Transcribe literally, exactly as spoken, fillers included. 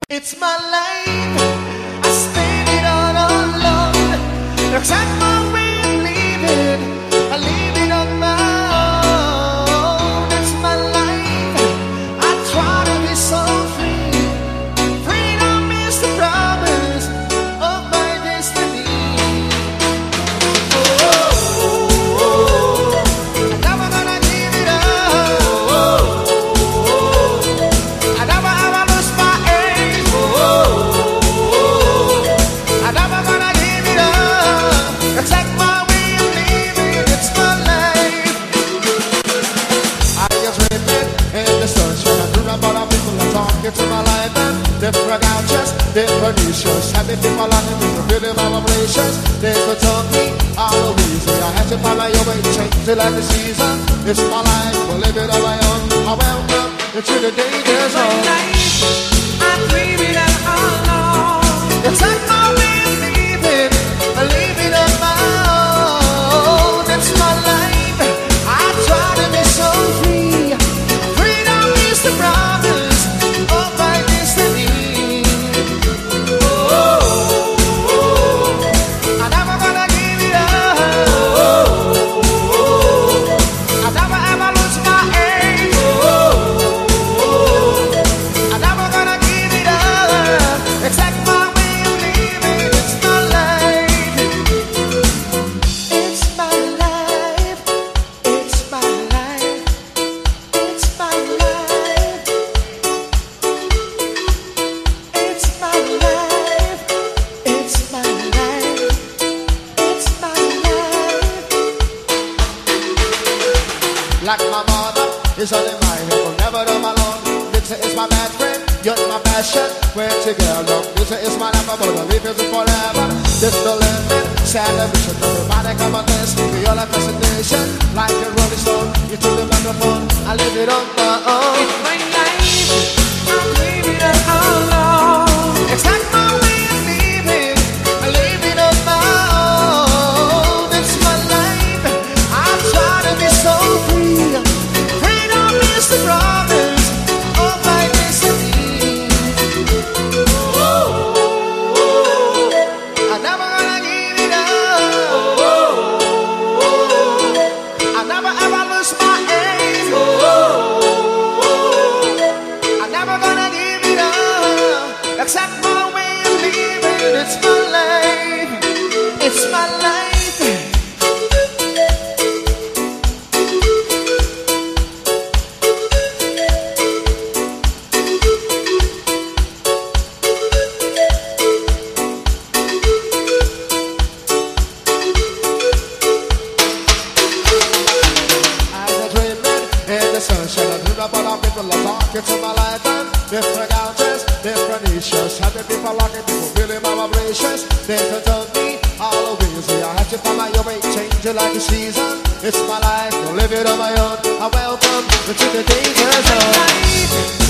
It's my life, I spend it all alone. Looks like my way of living, I leave it on my own. It's my life, I try to be so free. Freedom is the promise of my destiny. Oh, oh, oh, I'm never gonna give it up. Oh, oh, oh, I never ever lose my aim. Oh, oh, oh, I'm never gonna give it up. It's like my way of living, it's my life. I just wait in the sunshine. I dream about how people are talking to my life and different outros, different issues. Happy people are living the feeling of vibrations. They could tell me all the reason I had to find my own way to change it like the season. It's my life, we'll live it on my own. I welcome into the danger zone. I dream it all alone. It's like my way of living, I live it on my own. It's my life, I try to be so free. Freedom is the promise of my destiny. Oh, oh, oh, I'm never gonna give it up. Oh, oh, oh, I never ever lose my aim. Oh, oh, I'm never gonna give it up. It's like my way of living, it's my life. It's my life, it's my life, it's my life. It's my life, it's my life, it's my life. Like my mother is only mine, will never do my alone. Music is my best friend, you're my passion. We're together. Music is my life, I'm gonna live it forever. This the limit, celebration. Everybody come on this, we all have presentation. Like a rolling stone, you took the microphone, I live it on my own. It's my life, I'm living it all alone. It's like my way of living, I live it on my own. It's my life, I try to be so free. Freedom is the promise of my destiny. Oh, oh, oh, I'm never gonna give it up. Oh, oh, oh, I never ever lose my aim. Oh, oh, oh, I'm never gonna give it up. Accept my way of living. It's my life. It's my life. As I dream it in the sunshine, I dream about how people are talking to my life and different outros, different issues. Happy people, lucky people, feeling my vibrations. They can tell me all the reason I have to find my own way, change it like a season. It's my life, we'll live it on my own. I welcome you to the danger zone.